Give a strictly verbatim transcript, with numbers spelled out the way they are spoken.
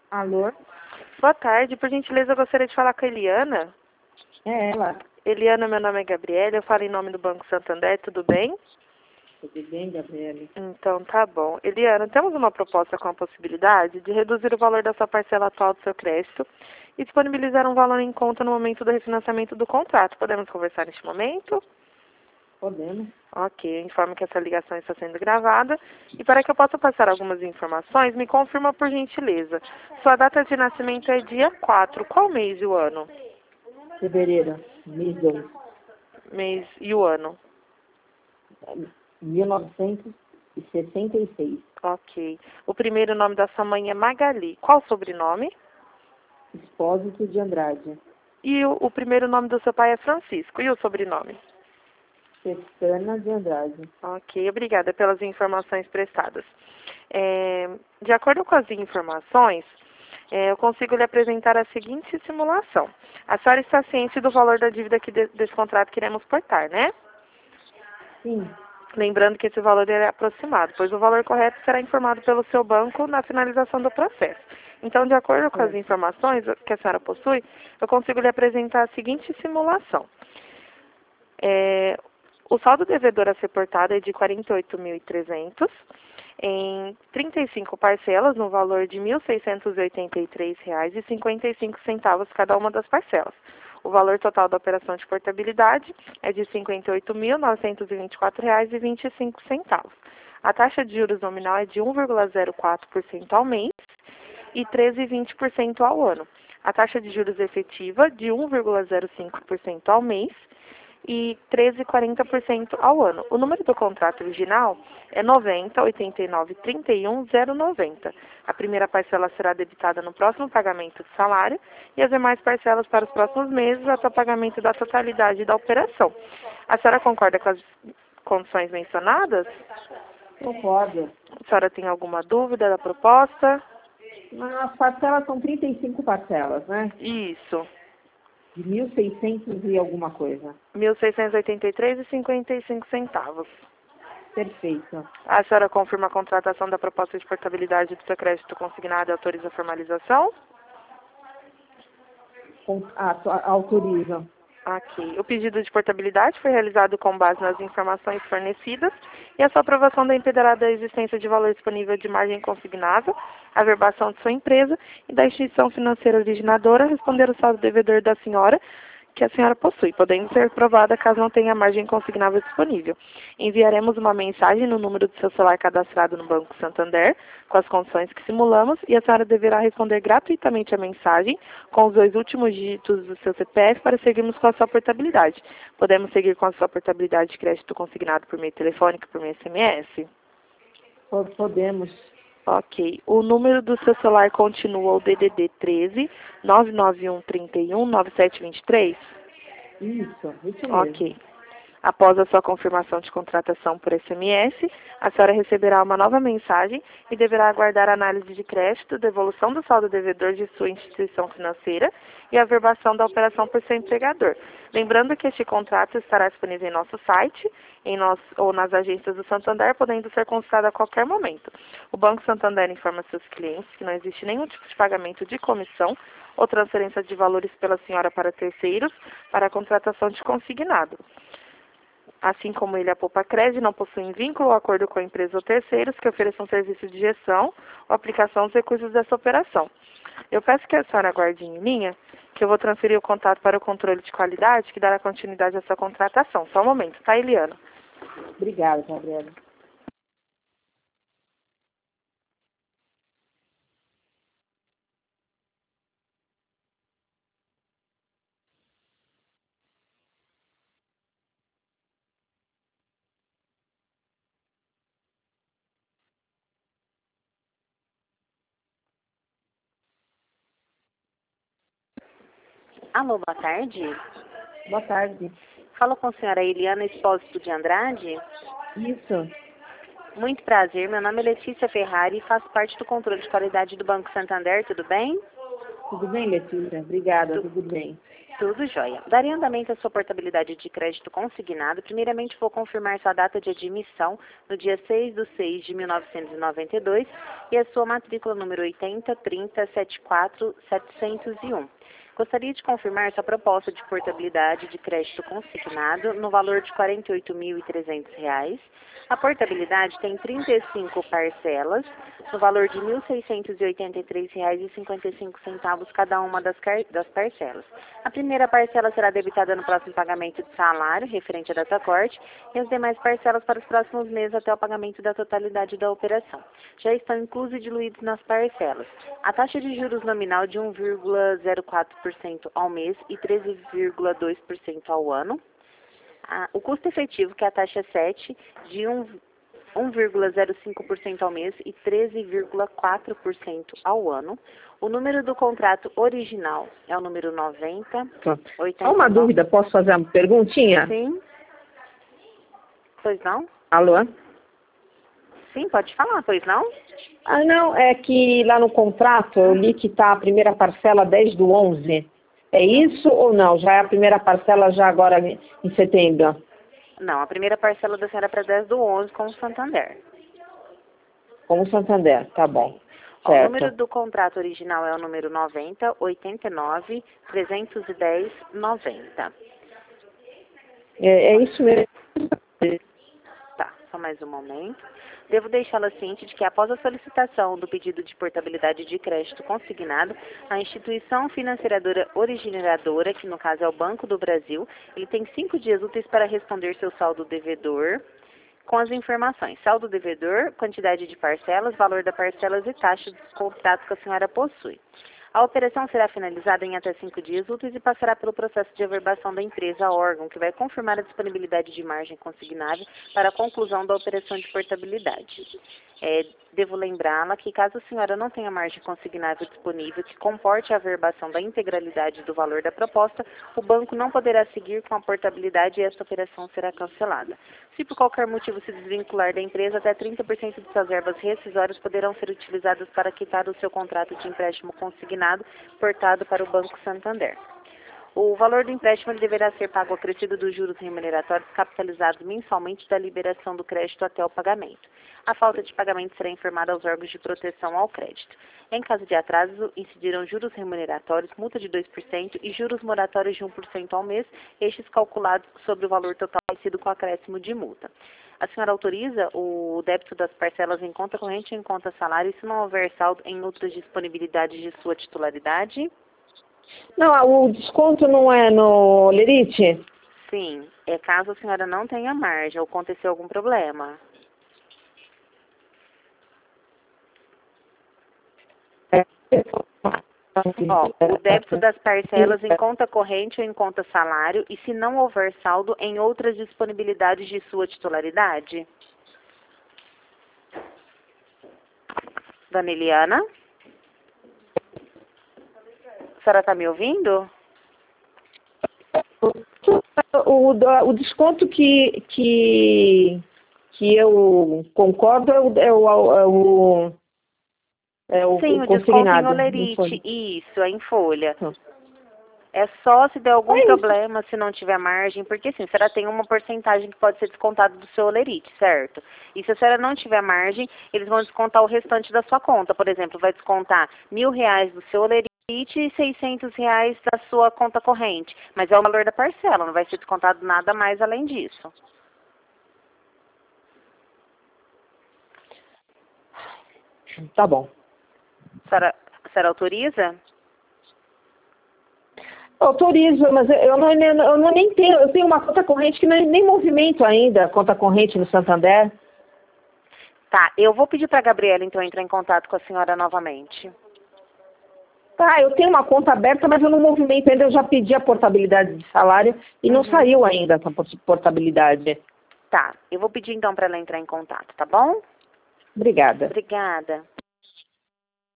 Alô? Boa tarde, por gentileza eu gostaria de falar com a Eliana. É ela. Eliana, meu nome é Gabriela, eu falo em nome do Banco Santander, tudo bem? Tudo bem, Gabriele? Então tá bom. Eliana, temos uma proposta com a possibilidade de reduzir o valor da sua parcela atual do seu crédito e disponibilizar um valor em conta no momento do refinanciamento do contrato. Podemos conversar neste momento? Podemos. Ok, eu informo que essa ligação está sendo gravada. E para que eu possa passar algumas informações, me confirma por gentileza. Sua data de nascimento é dia quatro. Qual mês e o ano? Fevereiro, mês dois, Mês e o ano. mil novecentos e sessenta e seis. Ok. O primeiro nome da sua mãe é Magali. Qual o sobrenome? Expósito de Andrade. E o, o primeiro nome do seu pai é Francisco. E o sobrenome? Pestana de Andrade. Ok, obrigada pelas informações prestadas. É, de acordo com as informações, é, eu consigo lhe apresentar a seguinte simulação. A senhora está ciente do valor da dívida que de, desse contrato que iremos portar, né? Sim, Lembrando que esse valor é aproximado, pois o valor correto será informado pelo seu banco na finalização do processo. Então, de acordo com as certo. informações que a senhora possui, eu consigo lhe apresentar a seguinte simulação. É, o saldo devedor a ser portado é de quarenta e oito mil e trezentos em trinta e cinco parcelas no valor de mil seiscentos e oitenta e três reais e cinquenta e cinco centavos cada uma das parcelas. O valor total da operação de portabilidade é de cinquenta e oito mil novecentos e vinte e quatro reais e vinte e cinco centavos. A taxa de juros nominal é de um vírgula zero quatro por cento ao mês e treze vírgula vinte por cento ao ano. A taxa de juros efetiva de um vírgula zero cinco por cento ao mês e treze vírgula quarenta por cento ao ano. O número do contrato original é noventa, oitenta e nove, trinta e um, zero noventa. A primeira parcela será debitada no próximo pagamento de salário e as demais parcelas para os próximos meses até o pagamento da totalidade da operação. A senhora concorda com as condições mencionadas? Concordo. A senhora tem alguma dúvida da proposta? As parcelas são trinta e cinco parcelas, né? Isso. De mil e seiscentos e alguma coisa. mil seiscentos e oitenta e três reais e cinquenta e cinco centavos. Perfeito. A senhora confirma a contratação da proposta de portabilidade do seu crédito consignado e autoriza a formalização? Com, a, a, autoriza. Ok. O pedido de portabilidade foi realizado com base nas informações fornecidas e a sua aprovação dependerá da existência de valor disponível de margem consignável, a verbação de sua empresa e da instituição financeira originadora a responder o saldo devedor da senhora que a senhora possui, podendo ser provada caso não tenha margem consignável disponível. Enviaremos uma mensagem no número do seu celular cadastrado no Banco Santander, com as condições que simulamos, e a senhora deverá responder gratuitamente a mensagem com os dois últimos dígitos do seu C P F para seguirmos com a sua portabilidade. Podemos seguir com a sua portabilidade de crédito consignado por meio telefônico, por meio S M S? Podemos. Ok. O número do seu celular continua o D D D treze, nove nove um, trinta e um, nove sete vinte e três? Isso, isso mesmo. Ok. Após a sua confirmação de contratação por S M S, a senhora receberá uma nova mensagem e deverá aguardar a análise de crédito, devolução do saldo devedor de sua instituição financeira e a verbação da operação por seu empregador. Lembrando que este contrato estará disponível em nosso site em nosso, ou nas agências do Santander, podendo ser consultado a qualquer momento. O Banco Santander informa seus clientes que não existe nenhum tipo de pagamento de comissão ou transferência de valores pela senhora para terceiros para a contratação de consignado. Assim como ele, a Poupa Cred não possuem vínculo ou acordo com a empresa ou terceiros que ofereçam serviço de gestão ou aplicação dos recursos dessa operação. Eu peço que a senhora aguarde em linha, que eu vou transferir o contato para o controle de qualidade, que dará continuidade a essa contratação. Só um momento, tá, Eliana? Obrigada, Gabriela. Alô, boa tarde. Boa tarde. Falo com a senhora Eliana Expósito de Andrade. Isso. Muito prazer, meu nome é Letícia Ferrari e faço parte do controle de qualidade do Banco Santander, tudo bem? Tudo bem, Letícia? Obrigada, Tu- tudo bem. Tudo jóia. Daria andamento à sua portabilidade de crédito consignado. Primeiramente, vou confirmar sua data de admissão no dia seis de seis de mil novecentos e noventa e dois e a sua matrícula número oitenta trinta setenta e quatro setecentos e um. Gostaria de confirmar sua proposta de portabilidade de crédito consignado no valor de quarenta e oito mil e trezentos reais. A portabilidade tem trinta e cinco parcelas, no valor de mil seiscentos e oitenta e três reais e cinquenta e cinco centavos cada uma das, das parcelas. A primeira parcela será debitada no próximo pagamento de salário, referente à data corte, e as demais parcelas para os próximos meses até o pagamento da totalidade da operação. Já estão inclusos e diluídos nas parcelas. A taxa de juros nominal de um vírgula zero quatro por cento ao mês e treze vírgula dois por cento ao ano. Ah, o custo efetivo, que é a taxa sete, de um vírgula zero cinco por cento ao mês e treze vírgula quatro por cento ao ano. O número do contrato original é o número noventa. Só uma dúvida, posso fazer uma perguntinha? Sim. Pois não? Alô? Sim, pode falar, pois não? Ah, não, é que lá no contrato eu li que está a primeira parcela dez do onze. É isso ou não? Já é a primeira parcela já agora em setembro? Não, a primeira parcela da senhora é para dez do onze com o Santander. Com o Santander, tá bom. Ó, certo. o número do contrato original é o número noventa, oitenta e nove, trezentos e dez, noventa. É, é isso mesmo. Tá, só mais um momento. Devo deixá-la ciente de que após a solicitação do pedido de portabilidade de crédito consignado, a instituição financiadora originadora, que no caso é o Banco do Brasil, ele tem cinco dias úteis para responder seu saldo devedor com as informações: saldo devedor, quantidade de parcelas, valor das parcelas e taxa dos contratos que a senhora possui. A operação será finalizada em até cinco dias úteis e passará pelo processo de averbação da empresa órgão, que vai confirmar a disponibilidade de margem consignável para a conclusão da operação de portabilidade. É, devo lembrá-la que, caso a senhora não tenha margem consignável disponível que comporte a averbação da integralidade do valor da proposta, o banco não poderá seguir com a portabilidade e esta operação será cancelada. Se por qualquer motivo se desvincular da empresa, até trinta por cento de suas verbas rescisórias poderão ser utilizadas para quitar o seu contrato de empréstimo consignado portado para o Banco Santander. O valor do empréstimo ele deverá ser pago acrescido dos juros remuneratórios capitalizados mensalmente da liberação do crédito até o pagamento. A falta de pagamento será informada aos órgãos de proteção ao crédito. Em caso de atraso, incidirão juros remuneratórios, multa de dois por cento e juros moratórios de um por cento ao mês, estes calculados sobre o valor total vencido com acréscimo de multa. A senhora autoriza o débito das parcelas em conta corrente ou em conta salário, se não houver saldo em outras disponibilidades de sua titularidade? Não, o desconto não é no Lerite? Sim, é caso a senhora não tenha margem ou aconteceu algum problema. Ó, o débito das parcelas em conta corrente ou em conta salário e se não houver saldo em outras disponibilidades de sua titularidade? Dona Eliana? A senhora está me ouvindo? O, o desconto que, que, que eu concordo é o, é o, é o, é o Sim, o desconto em olerite, isso, é em folha. Hum. É só se der algum É problema, se não tiver margem, porque assim, a senhora tem uma porcentagem que pode ser descontada do seu olerite, certo? E se a senhora não tiver margem, eles vão descontar o restante da sua conta. Por exemplo, vai descontar mil reais do seu olerite e seiscentos reais da sua conta corrente. Mas é o valor da parcela, não vai ser descontado nada mais além disso. Tá bom. A senhora, a senhora autoriza? Autorizo, mas eu não, eu não nem tenho, eu tenho uma conta corrente que nem, nem movimento ainda, conta corrente no Santander. Tá, eu vou pedir para a Gabriela então entrar em contato com a senhora novamente. Tá, eu tenho uma conta aberta, mas eu não movimento ainda, eu já pedi a portabilidade de salário e não Uhum. saiu ainda essa portabilidade. Tá, eu vou pedir então para ela entrar em contato, tá bom? Obrigada. Obrigada.